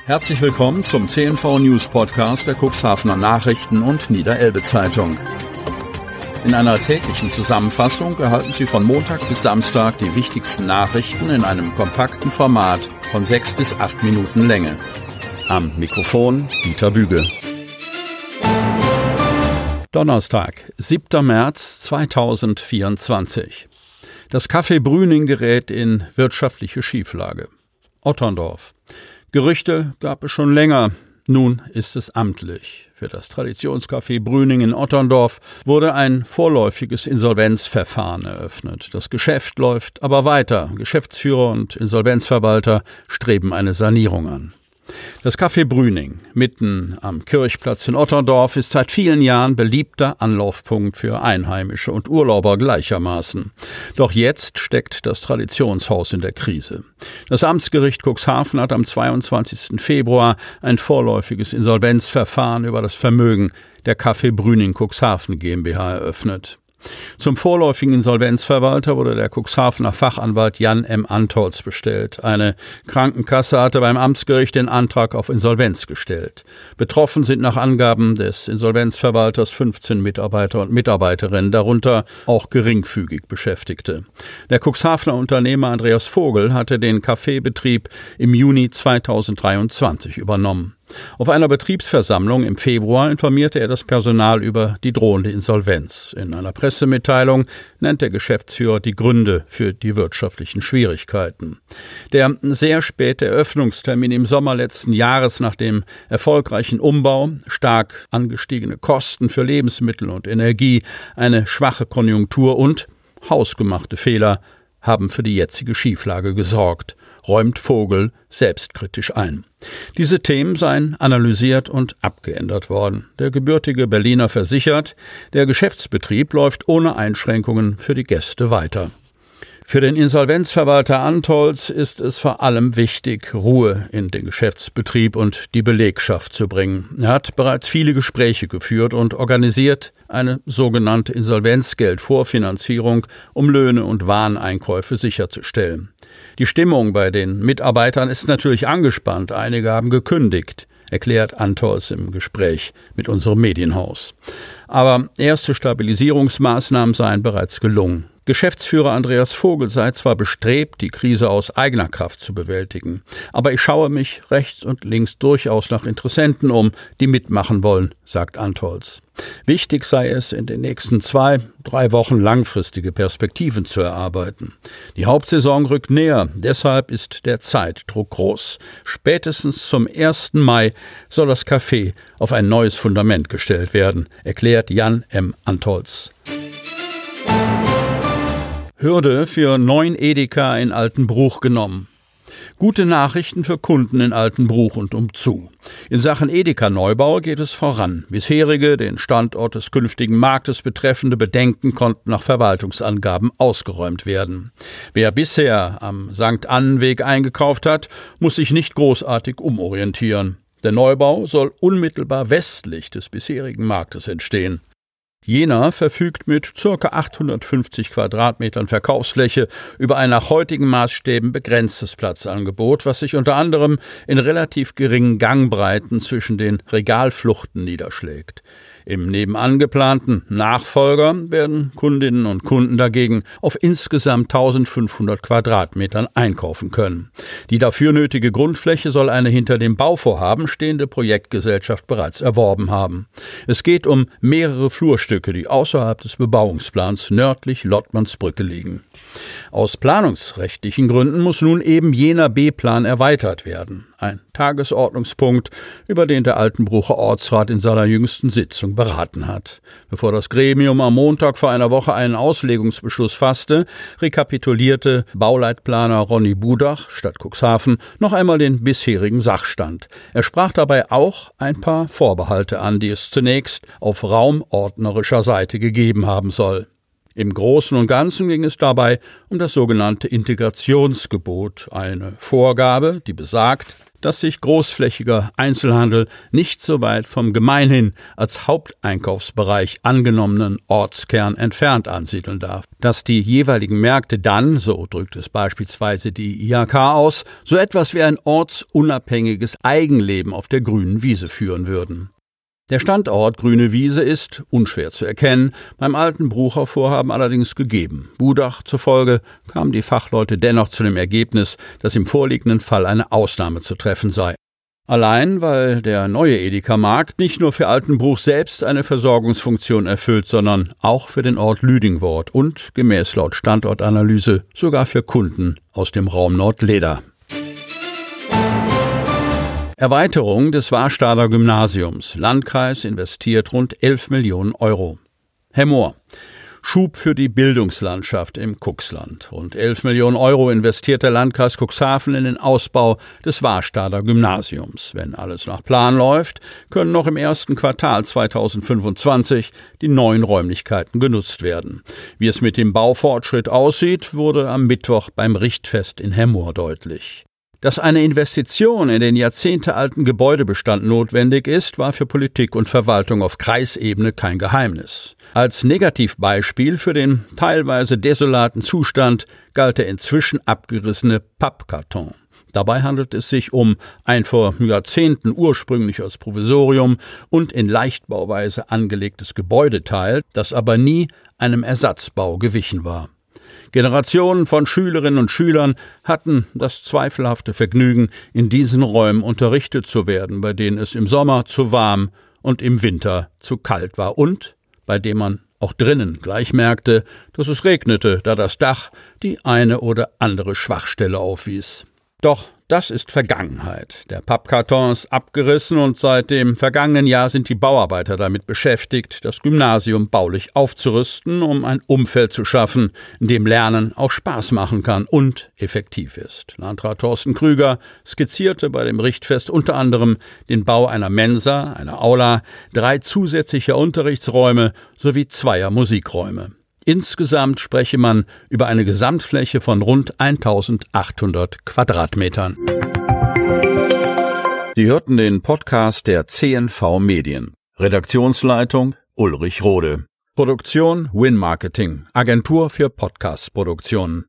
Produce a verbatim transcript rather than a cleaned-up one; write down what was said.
Herzlich willkommen zum C N V News Podcast der Cuxhavener Nachrichten und Niederelbe Zeitung. In einer täglichen Zusammenfassung erhalten Sie von Montag bis Samstag die wichtigsten Nachrichten in einem kompakten Format von sechs bis acht Minuten Länge. Am Mikrofon Dieter Büge. Donnerstag, siebter März zweitausendvierundzwanzig. Das Café Brüning gerät in wirtschaftliche Schieflage. Otterndorf. Gerüchte gab es schon länger, nun ist es amtlich. Für das Traditionscafé Brüning in Otterndorf wurde ein vorläufiges Insolvenzverfahren eröffnet. Das Geschäft läuft aber weiter. Geschäftsführer und Insolvenzverwalter streben eine Sanierung an. Das Café Brüning, mitten am Kirchplatz in Otterndorf, ist seit vielen Jahren beliebter Anlaufpunkt für Einheimische und Urlauber gleichermaßen. Doch jetzt steckt das Traditionshaus in der Krise. Das Amtsgericht Cuxhaven hat am zweiundzwanzigsten Februar ein vorläufiges Insolvenzverfahren über das Vermögen der Café Brüning Cuxhaven GmbH eröffnet. Zum vorläufigen Insolvenzverwalter wurde der Cuxhavener Fachanwalt Jan M. Antholz bestellt. Eine Krankenkasse hatte beim Amtsgericht den Antrag auf Insolvenz gestellt. Betroffen sind nach Angaben des Insolvenzverwalters fünfzehn Mitarbeiter und Mitarbeiterinnen, darunter auch geringfügig Beschäftigte. Der Cuxhavener Unternehmer Andreas Vogel hatte den Kaffeebetrieb im Juni zweitausenddreiundzwanzig übernommen. Auf einer Betriebsversammlung im Februar informierte er das Personal über die drohende Insolvenz. In einer Pressemitteilung nennt der Geschäftsführer die Gründe für die wirtschaftlichen Schwierigkeiten. Der sehr späte Eröffnungstermin im Sommer letzten Jahres nach dem erfolgreichen Umbau, stark angestiegene Kosten für Lebensmittel und Energie, eine schwache Konjunktur und hausgemachte Fehler haben für die jetzige Schieflage gesorgt, räumt Vogel selbstkritisch ein. Diese Themen seien analysiert und abgeändert worden. Der gebürtige Berliner versichert, der Geschäftsbetrieb läuft ohne Einschränkungen für die Gäste weiter. Für den Insolvenzverwalter Antholz ist es vor allem wichtig, Ruhe in den Geschäftsbetrieb und die Belegschaft zu bringen. Er hat bereits viele Gespräche geführt und organisiert eine sogenannte Insolvenzgeldvorfinanzierung, um Löhne und Wareneinkäufe sicherzustellen. Die Stimmung bei den Mitarbeitern ist natürlich angespannt, einige haben gekündigt, erklärt Antholz im Gespräch mit unserem Medienhaus. Aber erste Stabilisierungsmaßnahmen seien bereits gelungen. Geschäftsführer Andreas Vogel sei zwar bestrebt, die Krise aus eigener Kraft zu bewältigen, aber ich schaue mich rechts und links durchaus nach Interessenten um, die mitmachen wollen, sagt Antholz. Wichtig sei es, in den nächsten zwei, drei Wochen langfristige Perspektiven zu erarbeiten. Die Hauptsaison rückt näher, deshalb ist der Zeitdruck groß. Spätestens zum ersten Mai soll das Café auf ein neues Fundament gestellt werden, erklärt Jan M. Antholz. Hürde für neun Edeka in Altenbruch genommen. Gute Nachrichten für Kunden in Altenbruch und umzu. In Sachen Edeka-Neubau geht es voran. Bisherige, den Standort des künftigen Marktes betreffende Bedenken konnten nach Verwaltungsangaben ausgeräumt werden. Wer bisher am Sankt Annenweg eingekauft hat, muss sich nicht großartig umorientieren. Der Neubau soll unmittelbar westlich des bisherigen Marktes entstehen. Jena verfügt mit ca. achthundertfünfzig Quadratmetern Verkaufsfläche über ein nach heutigen Maßstäben begrenztes Platzangebot, was sich unter anderem in relativ geringen Gangbreiten zwischen den Regalfluchten niederschlägt. Im nebenan geplanten Nachfolger werden Kundinnen und Kunden dagegen auf insgesamt eintausendfünfhundert Quadratmetern einkaufen können. Die dafür nötige Grundfläche soll eine hinter dem Bauvorhaben stehende Projektgesellschaft bereits erworben haben. Es geht um mehrere Flurstücke, die außerhalb des Bebauungsplans nördlich Lottmannsbrücke liegen. Aus planungsrechtlichen Gründen muss nun eben jener B-Plan erweitert werden. Ein Tagesordnungspunkt, über den der Altenbrucher Ortsrat in seiner jüngsten Sitzung beraten hat. Bevor das Gremium am Montag vor einer Woche einen Auslegungsbeschluss fasste, rekapitulierte Bauleitplaner Ronny Budach, Stadt Cuxhaven, noch einmal den bisherigen Sachstand. Er sprach dabei auch ein paar Vorbehalte an, die es zunächst auf raumordnerischer Seite gegeben haben soll. Im Großen und Ganzen ging es dabei um das sogenannte Integrationsgebot, eine Vorgabe, die besagt, dass sich großflächiger Einzelhandel nicht so weit vom gemeinhin als Haupteinkaufsbereich angenommenen Ortskern entfernt ansiedeln darf. Dass die jeweiligen Märkte dann, so drückt es beispielsweise die I H K aus, so etwas wie ein ortsunabhängiges Eigenleben auf der grünen Wiese führen würden. Der Standort Grüne Wiese ist, unschwer zu erkennen, beim alten Brucher-Vorhaben allerdings gegeben. Budach zufolge kamen die Fachleute dennoch zu dem Ergebnis, dass im vorliegenden Fall eine Ausnahme zu treffen sei. Allein, weil der neue Edeka-Markt nicht nur für Altenbruch selbst eine Versorgungsfunktion erfüllt, sondern auch für den Ort Lüdingwort und, gemäß laut Standortanalyse, sogar für Kunden aus dem Raum Nordleder. Erweiterung des Warstader Gymnasiums. Landkreis investiert rund elf Millionen Euro. Hemmoor. Schub für die Bildungslandschaft im Cuxland. Rund elf Millionen Euro investiert der Landkreis Cuxhaven in den Ausbau des Warstader Gymnasiums. Wenn alles nach Plan läuft, können noch im ersten Quartal zweitausendfünfundzwanzig die neuen Räumlichkeiten genutzt werden. Wie es mit dem Baufortschritt aussieht, wurde am Mittwoch beim Richtfest in Hemmoor deutlich. Dass eine Investition in den jahrzehntealten Gebäudebestand notwendig ist, war für Politik und Verwaltung auf Kreisebene kein Geheimnis. Als Negativbeispiel für den teilweise desolaten Zustand galt der inzwischen abgerissene Pappkarton. Dabei handelt es sich um ein vor Jahrzehnten ursprünglich als Provisorium und in Leichtbauweise angelegtes Gebäudeteil, das aber nie einem Ersatzbau gewichen war. Generationen von Schülerinnen und Schülern hatten das zweifelhafte Vergnügen, in diesen Räumen unterrichtet zu werden, bei denen es im Sommer zu warm und im Winter zu kalt war und bei dem man auch drinnen gleich merkte, dass es regnete, da das Dach die eine oder andere Schwachstelle aufwies. Doch das ist Vergangenheit. Der Pappkarton ist abgerissen und seit dem vergangenen Jahr sind die Bauarbeiter damit beschäftigt, das Gymnasium baulich aufzurüsten, um ein Umfeld zu schaffen, in dem Lernen auch Spaß machen kann und effektiv ist. Landrat Thorsten Krüger skizzierte bei dem Richtfest unter anderem den Bau einer Mensa, einer Aula, drei zusätzlicher Unterrichtsräume sowie zweier Musikräume. Insgesamt spreche man über eine Gesamtfläche von rund eintausendachthundert Quadratmetern. Sie hörten den Podcast der C N V Medien. Redaktionsleitung Ulrich Rode. Produktion Win Marketing, Agentur für Podcast-Produktionen.